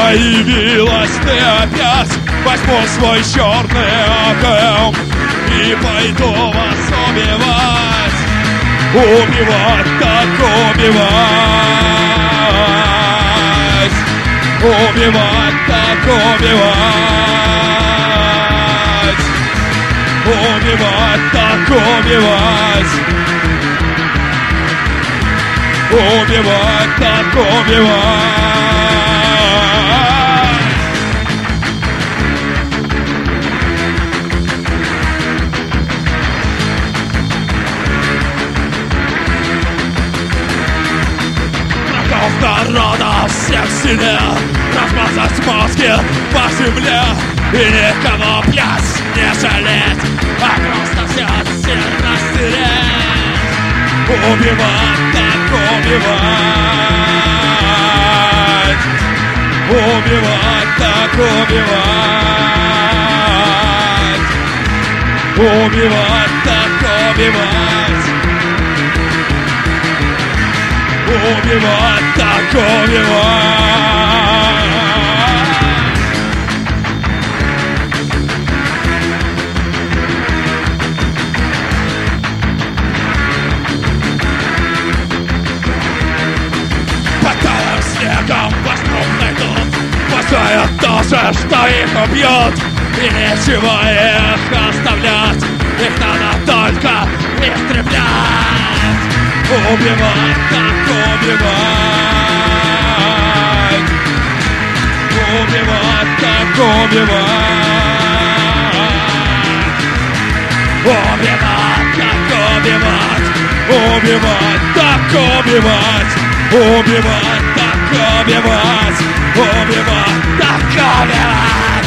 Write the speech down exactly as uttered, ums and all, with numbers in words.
Появилась ты опять, возьму свой черный АКМ и пойду вас убивать. Убивать, так убивать. Убивать, так убивать. Убивать, так убивать. Убивать, так убивать. Врагов народа всех сильнее, размазать мозги по земле и никого, блядь, не жалеть, а просто все сильно стереть. Убивать, так убивать. Убивать, так убивать. Убивать, так убивать. Убивать, так убивать. Потаем снегом, вокруг найдут. Пускают тоже, что их убьют. И нечего их оставлять. Их надо только истреблять. Убивать, так убивать. Убивать, так убивать. Убивать, так убивать. Убивать, так убивать. Убивать, так убивать. Убивать, так убивать.